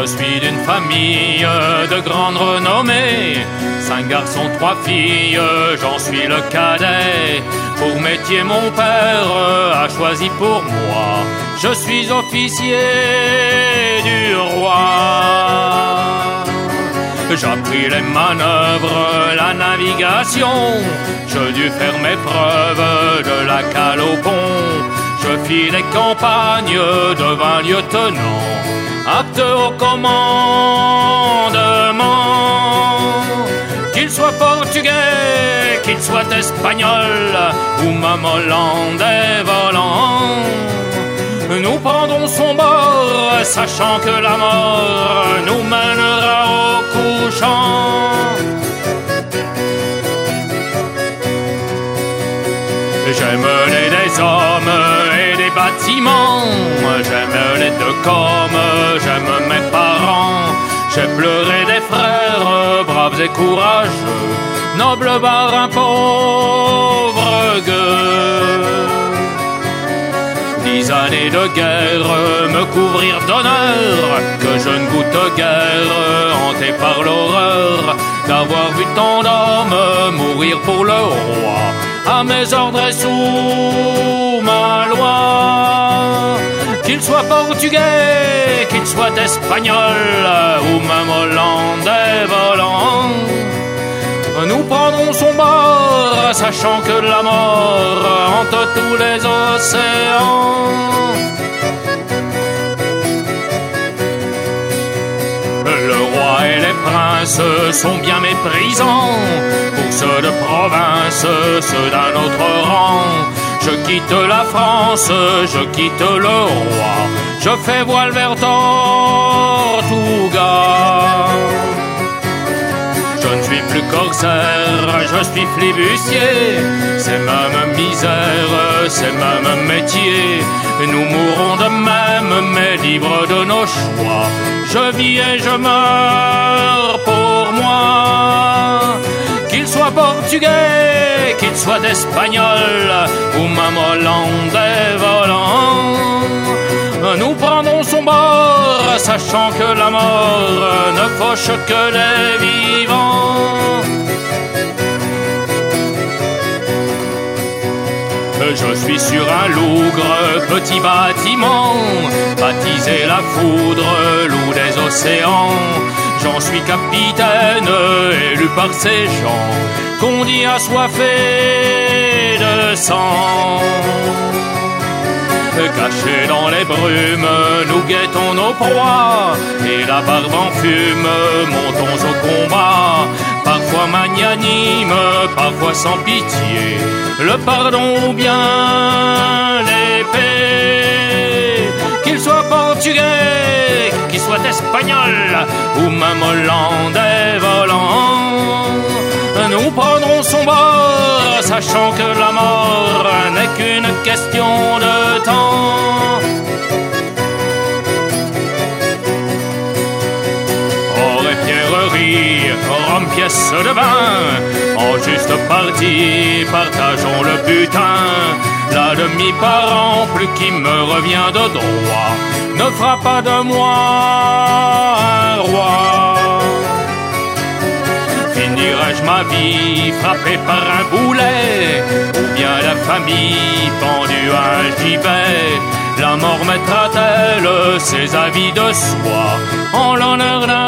Je suis d'une famille de grande renommée, 5 garçons, 3 filles, j'en suis le cadet. Pour métier mon père a choisi pour moi, je suis officier du roi. J'appris les manœuvres, la navigation, je dus faire mes preuves de la cale au pont. Je fis les campagnes, devint lieutenant, apte au commandement. Qu'il soit portugais, qu'il soit espagnol, ou même hollandais volant, nous prendrons son bord, sachant que la mort nous mènera au couchant. J'aime les des hommes et des bâtiments, j'aime les deux comme j'aime mes parents. J'ai pleuré des frères, braves et courageux, nobles marins, pauvres gueux. 10 années de guerre me couvrirent d'honneur, que je ne goûte guère, hanté par l'horreur d'avoir vu tant d'hommes mourir pour le roi, à mes ordres et sous ma loi. Qu'il soit portugais, qu'il soit espagnol, ou même hollandais volant, nous prendrons son bord, sachant que la mort hante tous les océans. Le roi et les princes sont bien méprisants, pour ceux de province, ceux d'un autre rang. Je quitte la France, je quitte le roi, je fais voile vers Tortuga. Je ne suis plus corsaire, je suis flibustier, c'est même misère, c'est même métier. Nous mourrons de même, mais libres de nos choix. Je vis et je meurs pour moi. Qu'il soit portugais, qu'il soit espagnol, ou même hollandais volant, nous prendrons son bord, sachant que la mort ne fauche que les vivants. Je suis sur un lougre, petit bâtiment, baptisé la foudre, loup des océans. J'en suis capitaine, élu par ces gens qu'on dit assoiffés de sang. Cachés dans les brumes, nous guettons nos proies, et la barbe en fume, montons au combat. Parfois magnanime, parfois sans pitié, le pardon ou bien l'épée. Qu'il soit portugais, qu'il soit espagnol, ou même hollandais volant, nous prendrons son bord, sachant que la mort n'est qu'une question de temps. Or et pierrerie, rhum, pièce de vin, en juste partie, partageons le butin. La demi-part en plus qui me revient de droit ne fera pas de moi un roi. Finirai-je ma vie frappé par un boulet, ou bien la famille pendue à un gibet? La mort mettra-t-elle ses avis de soi en l'honneur d'un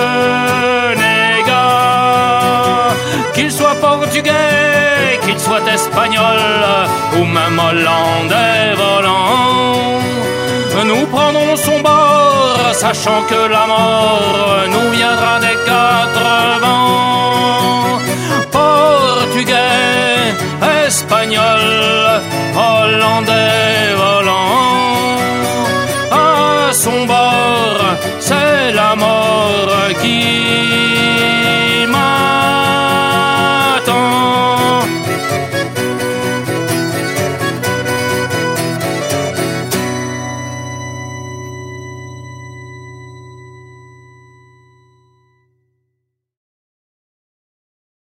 renégat? Qu'il soit portugais, qu'il soit espagnol, ou même hollandais volant, nous prendrons son bord, sachant que la mort nous viendra des 4 vents. Portugais, espagnol, hollandais volant, à son bord, c'est la mort qui